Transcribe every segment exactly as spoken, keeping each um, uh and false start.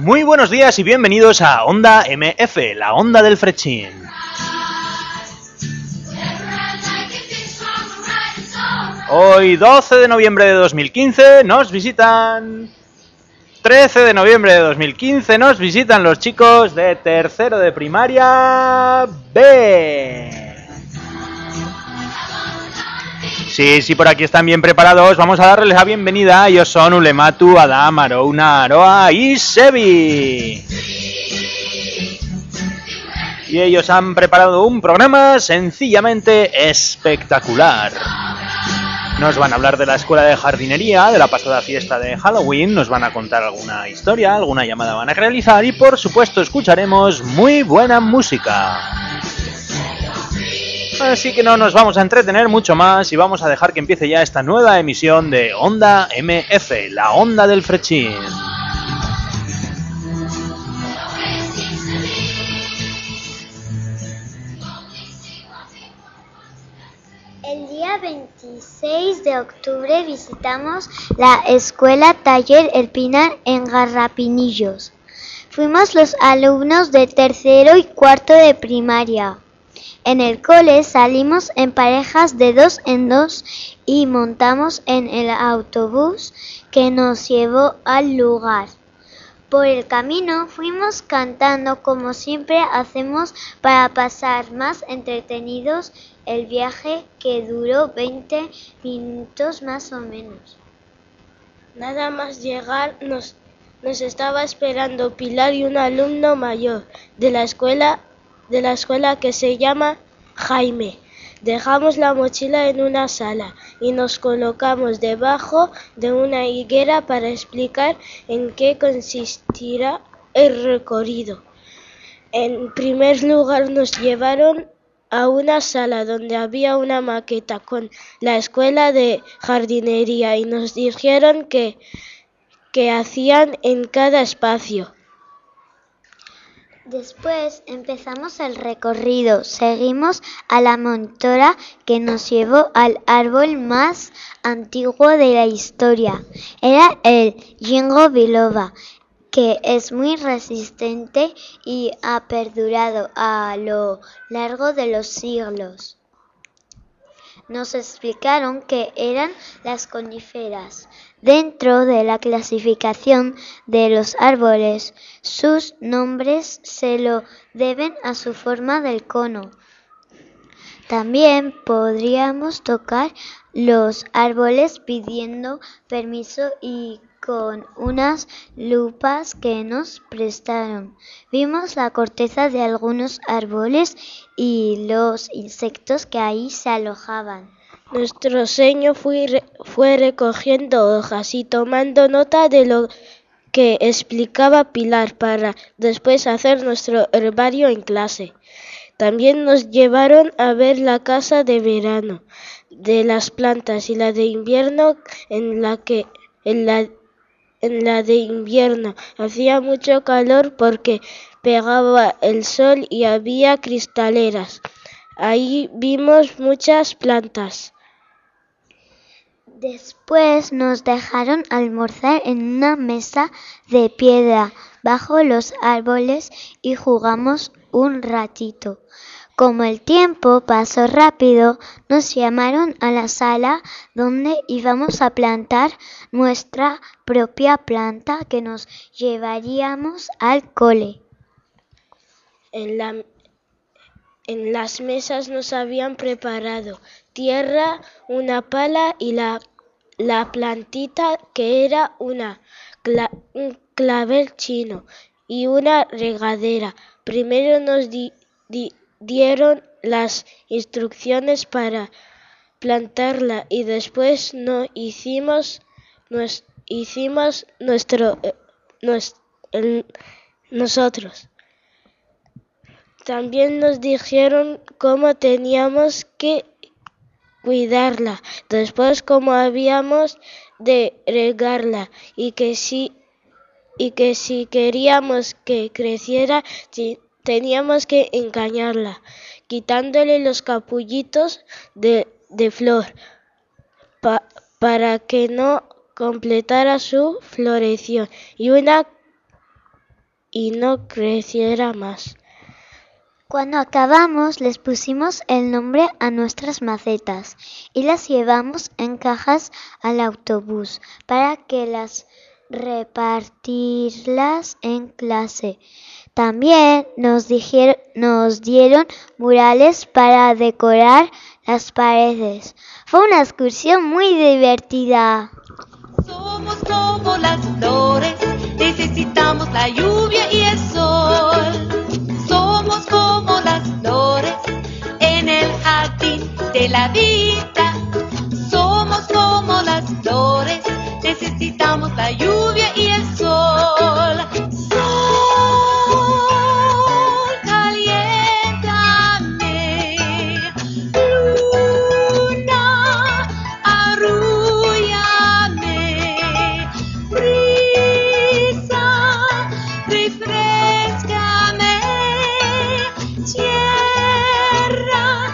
Muy buenos días y bienvenidos a Onda M F, la onda del Frechín. Hoy, doce de noviembre de dos mil quince, nos visitan... trece de noviembre de dos mil quince, nos visitan los chicos de tercero de primaria B. Sí, sí, por aquí están bien preparados. Vamos a darles la bienvenida. Ellos son Ulematu, Adam, Arouna, Aroa y Sebi. Y ellos han preparado un programa sencillamente espectacular. Nos van a hablar de la escuela de jardinería, de la pasada fiesta de Halloween, nos van a contar alguna historia, alguna llamada van a realizar y por supuesto escucharemos muy buena música. Así que no nos vamos a entretener mucho más y vamos a dejar que empiece ya esta nueva emisión de Onda M F, la onda del Frechín. El día veintiséis de octubre visitamos la escuela Taller El Pinar en Garrapinillos. Fuimos los alumnos de tercero y cuarto de primaria. En el cole salimos en parejas de dos en dos y montamos en el autobús que nos llevó al lugar. Por el camino fuimos cantando como siempre hacemos para pasar más entretenidos el viaje, que duró veinte minutos más o menos. Nada más llegar nos, nos estaba esperando Pilar y un alumno mayor de la escuela de la escuela que se llama Jaime. Dejamos la mochila en una sala y nos colocamos debajo de una higuera para explicar en qué consistirá el recorrido. En primer lugar nos llevaron a una sala donde había una maqueta con la escuela de jardinería y nos dijeron que, que hacían en cada espacio. Después empezamos el recorrido, seguimos a la monitora que nos llevó al árbol más antiguo de la historia. Era el Ginkgo biloba, que es muy resistente y ha perdurado a lo largo de los siglos. Nos explicaron que eran las coníferas. Dentro de la clasificación de los árboles, sus nombres se lo deben a su forma del cono. También podríamos tocar los árboles pidiendo permiso y con unas lupas que nos prestaron. Vimos la corteza de algunos árboles y los insectos que ahí se alojaban. Nuestro señor fue, fue recogiendo hojas y tomando nota de lo que explicaba Pilar para después hacer nuestro herbario en clase. También nos llevaron a ver la casa de verano de las plantas y la de invierno en la que en la, en la de invierno hacía mucho calor porque pegaba el sol y había cristaleras. Ahí vimos muchas plantas. Después nos dejaron almorzar en una mesa de piedra bajo los árboles y jugamos un ratito. Como el tiempo pasó rápido, nos llamaron a la sala donde íbamos a plantar nuestra propia planta que nos llevaríamos al cole. En la En las mesas nos habían preparado tierra, una pala y la, la plantita que era una, cla, un clavel chino y una regadera. Primero nos di, di, dieron las instrucciones para plantarla y después no hicimos, nos, hicimos nuestro, eh, nos, el, nosotros. También nos dijeron cómo teníamos que cuidarla, después cómo habíamos de regarla y que si, y que si queríamos que creciera teníamos que engañarla, quitándole los capullitos de, de flor pa, para que no completara su floración y una y no creciera más. Cuando acabamos, les pusimos el nombre a nuestras macetas y las llevamos en cajas al autobús para que las repartirlas en clase. También nos, dijeron, nos dieron murales para decorar las paredes. Fue una excursión muy divertida. Somos como las flores, necesitamos la lluvia y el sol. Somos como las flores en el jardín de la vida. Somos como las flores, necesitamos la lluvia y el sol. Sol, caliéntame. Luna, arrúllame. Brisa, refrescame. Tierra,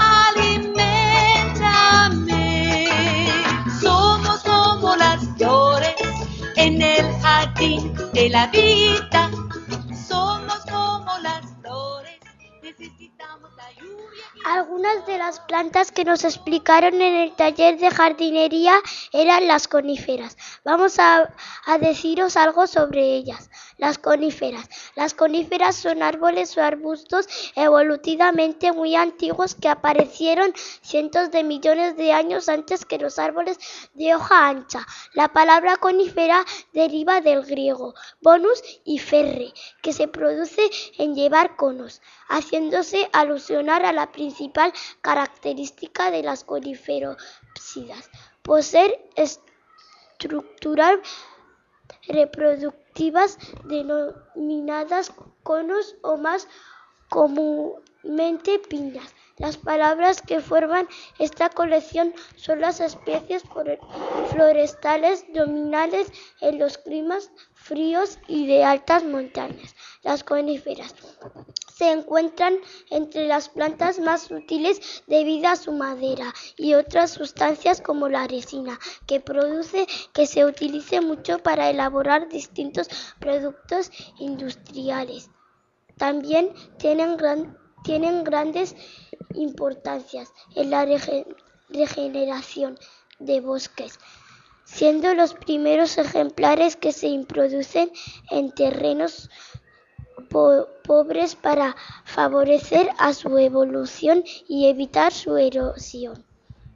aliméntame. Somos como las flores en el jardín de la vida. Somos como las flores, necesitamos la lluvia. Algunas de las plantas que nos explicaron en el taller de jardinería eran las coníferas. Vamos a, a deciros algo sobre ellas. Las coníferas. Las coníferas son árboles o arbustos evolutivamente muy antiguos que aparecieron cientos de millones de años antes que los árboles de hoja ancha. La palabra conífera deriva del griego bonus y ferre, que se produce en llevar conos, haciéndose alusionar a la principal característica de las coníferópsidas, poseer estructuras reproductivas denominadas conos o más comúnmente piñas. Las palabras que forman esta colección son las especies forestales dominantes en los climas fríos y de altas montañas. Las coníferas se encuentran entre las plantas más útiles debido a su madera y otras sustancias como la resina, que produce que se utilice mucho para elaborar distintos productos industriales. También tienen, gran, tienen grandes importancias en la rege, regeneración de bosques, siendo los primeros ejemplares que se introducen en terrenos po pobres para favorecer a su evolución y evitar su erosión.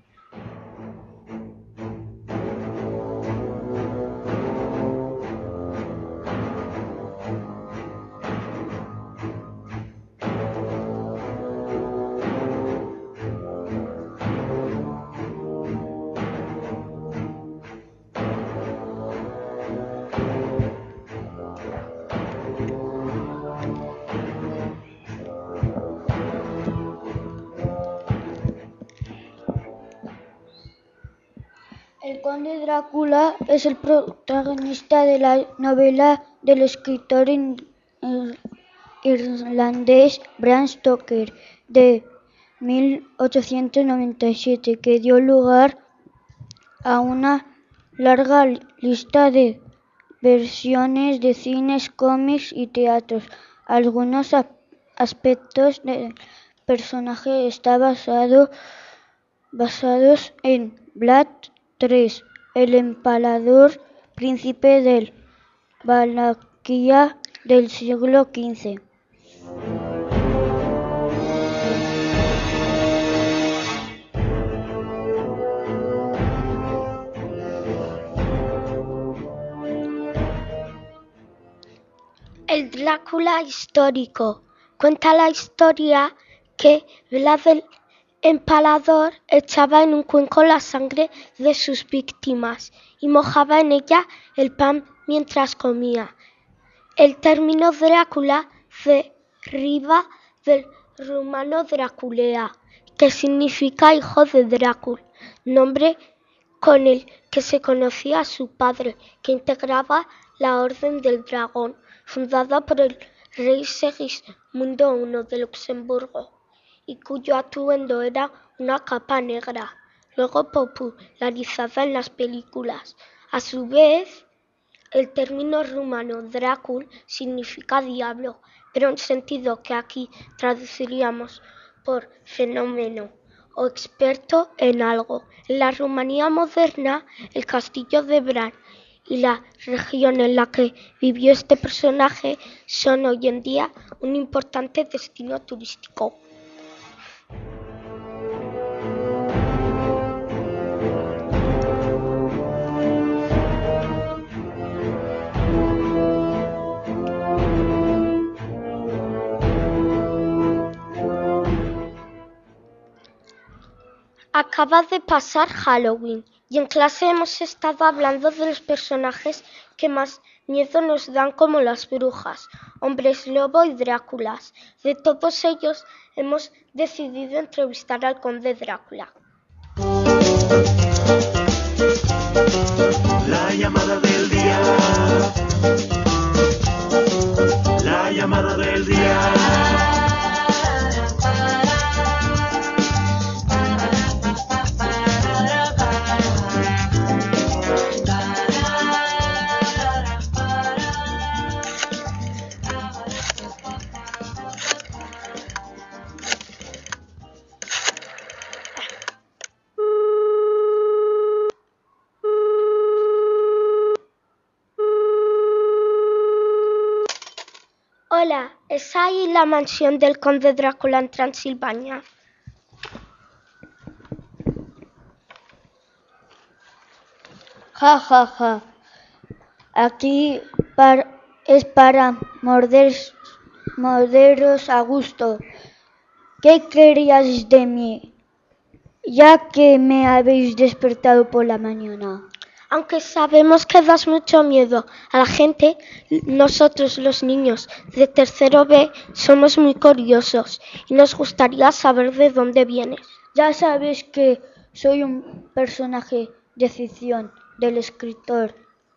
El conde Drácula es el protagonista de la novela del escritor irlandés Bram Stoker de mil ochocientos noventa y siete, que dio lugar a una larga lista de versiones de cines, cómics y teatros. Algunos aspectos del personaje están basado, basados en Vlad tres, el empalador, príncipe de Valaquia del siglo quince. El Drácula histórico cuenta la historia que Vlad el Empalador echaba en un cuenco la sangre de sus víctimas y mojaba en ella el pan mientras comía. El término Drácula deriva del rumano Draculea, que significa hijo de Drácula, nombre con el que se conocía a su padre, que integraba la Orden del Dragón, fundada por el rey Segismundo primero de Luxemburgo, y cuyo atuendo era una capa negra, luego popularizada en las películas. A su vez, El término rumano Drácul significa diablo, pero en sentido que aquí traduciríamos por fenómeno o experto en algo. En la Rumanía moderna, el castillo de Bran y la región en la que vivió este personaje son hoy en día un importante destino turístico. Acaba de pasar Halloween y en clase hemos estado hablando de los personajes que más miedo nos dan, como las brujas, hombres lobo y Dráculas. De todos ellos hemos decidido entrevistar al conde Drácula. La llamada del día. La llamada del día. Hola, ¿es ahí la mansión del conde Drácula en Transilvania? Ja, ja, ja. Aquí par- es para morder, morderos a gusto. ¿Qué queríais de mí? Ya que me habéis despertado por la mañana. Aunque sabemos que das mucho miedo a la gente, nosotros los niños de tercero B somos muy curiosos y nos gustaría saber de dónde vienes. Ya sabéis que soy un personaje de ficción del escritor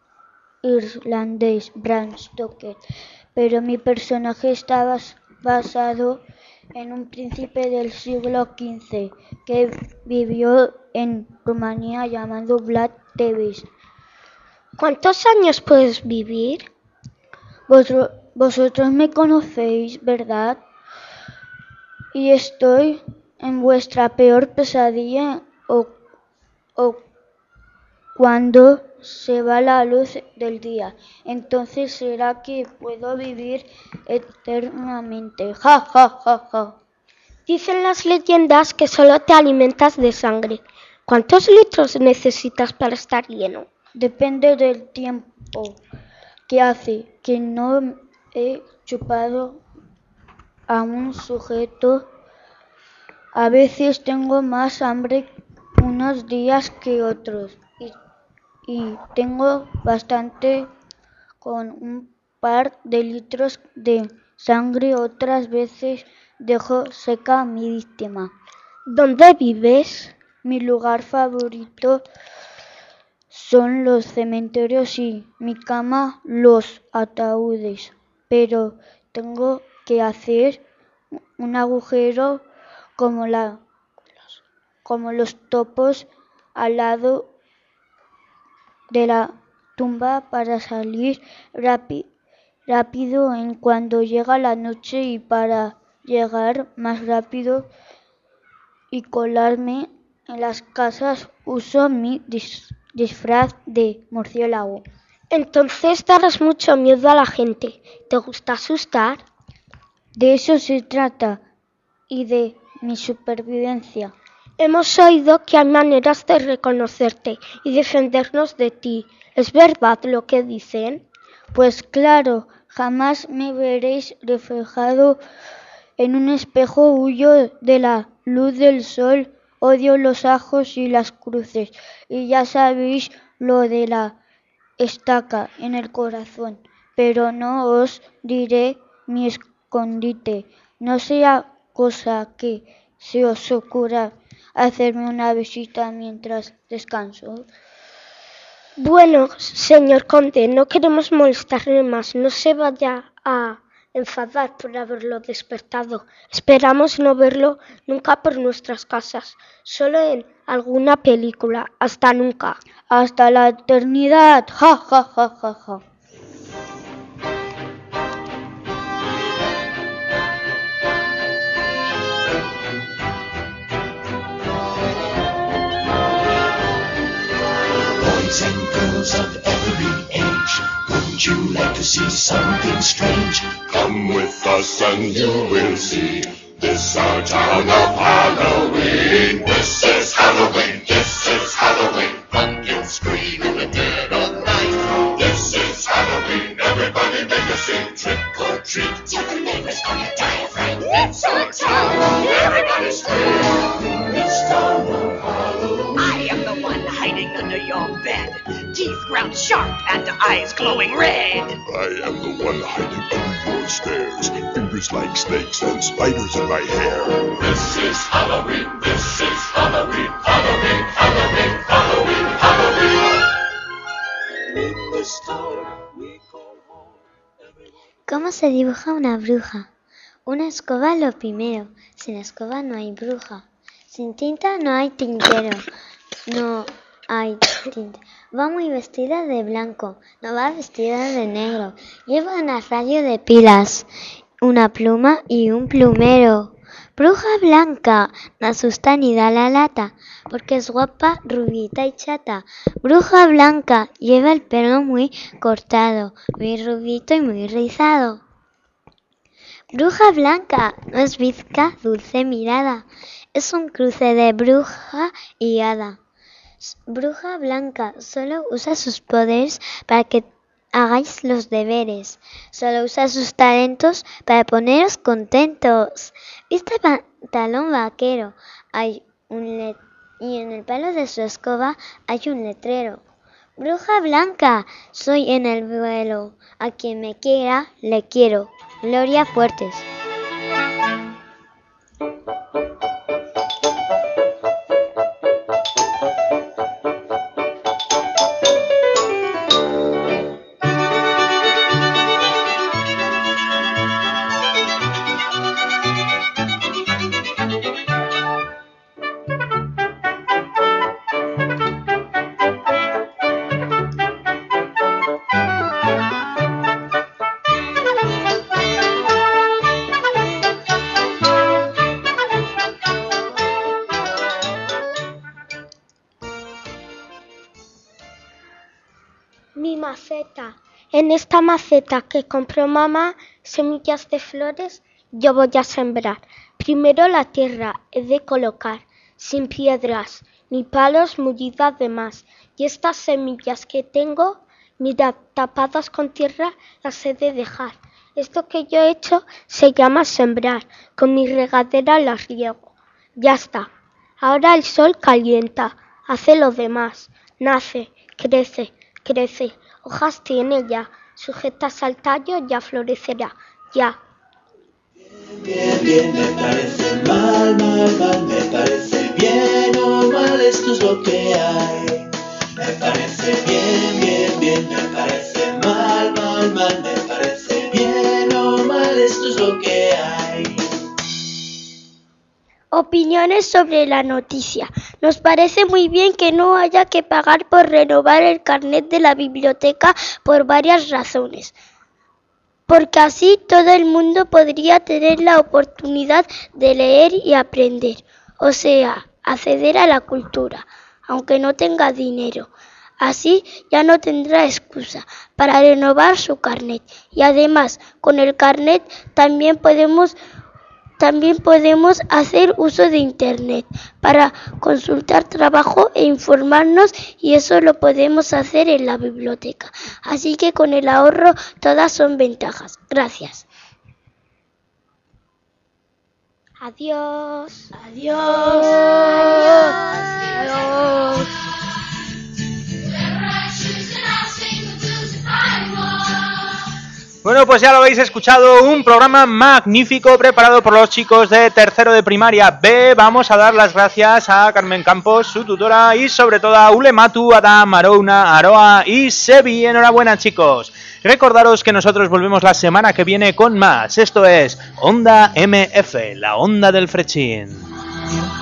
irlandés Bram Stoker, pero mi personaje está bas- basado en un príncipe del siglo quince que vivió en Rumanía llamado Vlad Tepes. ¿Cuántos años puedes vivir? Vosotros, vosotros me conocéis, ¿verdad? Y estoy en vuestra peor pesadilla o, o cuando se va la luz del día. Entonces será que puedo vivir eternamente. Ja, ja, ja, ja. Dicen las leyendas que solo te alimentas de sangre. ¿Cuántos litros necesitas para estar lleno? Depende del tiempo que hace que no he chupado a un sujeto. A veces tengo más hambre unos días que otros y, y tengo bastante con un par de litros de sangre. Otras veces dejo seca a mi víctima. ¿Dónde vives? Mi lugar favorito son los cementerios y mi cama los ataúdes, pero tengo que hacer un agujero como, la, como los topos al lado de la tumba para salir rapi, rápido en cuando llega la noche y para llegar más rápido y colarme en las casas uso mi dis, disfraz de murciélago. Entonces darás mucho miedo a la gente. ¿Te gusta asustar? De eso se trata y de mi supervivencia. Hemos oído que hay maneras de reconocerte y defendernos de ti. ¿Es verdad lo que dicen? Pues claro, jamás me veréis reflejado en un espejo. Huyo de la luz del sol, odio los ajos y las cruces. Y ya sabéis lo de la estaca en el corazón. Pero no os diré mi escondite. No sea cosa que se os ocurra hacerme una visita mientras descanso. Bueno, señor conde, no queremos molestarle más. No se vaya a enfadar por haberlo despertado. Esperamos no verlo nunca por nuestras casas, solo en alguna película. Hasta nunca. Hasta la eternidad. Ja, ja, ja, ja, ja. Boys and girls of every age, wouldn't you like to see something strange? Come with us and you will see. This our town of Halloween. This is Halloween. This is Halloween. Pumpkins scream in the dead of night. This is Halloween. Everybody make a scene. Trick or treat. Tell the neighbors on your diaphragm. It's our town. Everybody scream. This town of Halloween. I am the one hiding under your bed. Teeth ground sharp and eyes glowing red. I am the one hiding under your stairs. Fingers like snakes and spiders in my hair. This is Halloween. This is Halloween. Halloween. Halloween. Halloween. Halloween. In this town we call home. ¿Cómo se dibuja una bruja? Una escoba lo primero. Sin escoba no hay bruja. Sin tinta no hay tintero. No hay tinta. Va muy vestida de blanco. No va vestida de negro. Lleva una radio de pilas, una pluma y un plumero. Bruja blanca, no asusta ni da la lata, porque es guapa, rubita y chata. Bruja blanca, lleva el pelo muy cortado, muy rubito y muy rizado. Bruja blanca, no es bizca, dulce mirada, es un cruce de bruja y hada. Bruja blanca, solo usa sus poderes para que hagáis los deberes. Solo usa sus talentos para poneros contentos. Viste pantalón vaquero, hay un le- y en el palo de su escoba hay un letrero. Bruja blanca, soy en el vuelo. A quien me quiera, le quiero. Gloria Fuertes. Mi maceta. En esta maceta que compró mamá, semillas de flores yo voy a sembrar. Primero la tierra he de colocar, sin piedras ni palos mullidas de más. Y estas semillas que tengo, mirad, tapadas con tierra, las he de dejar. Esto que yo he hecho se llama sembrar. Con mi regadera las riego. Ya está. Ahora el sol calienta, hace lo demás. Nace, crece, crece. Hojas tiene ya. Sujetas al tallo, ya florecerá. Ya. Bien, bien, me parece mal, mal, mal, me parece bien o mal, esto es lo que hay. Me parece bien, bien, bien, me parece mal, mal, mal, me parece bien o mal, esto es lo que hay. Opiniones sobre la noticia. Nos parece muy bien que no haya que pagar por renovar el carnet de la biblioteca por varias razones. Porque así todo el mundo podría tener la oportunidad de leer y aprender, o sea, acceder a la cultura, aunque no tenga dinero. Así ya no tendrá excusa para renovar su carnet. Y además, con el carnet también podemos También podemos hacer uso de Internet para consultar trabajo e informarnos, y eso lo podemos hacer en la biblioteca. Así que con el ahorro todas son ventajas. Gracias. Adiós. Adiós. Adiós. Adiós. Bueno, pues ya lo habéis escuchado, un programa magnífico preparado por los chicos de tercero de primaria B. Vamos a dar las gracias a Carmen Campos, su tutora, y sobre todo a Ule Matu, Adam, Arouna, Aroa y Sebi. Enhorabuena, chicos. Recordaros que nosotros volvemos la semana que viene con más. Esto es Onda M F, la onda del Frechín.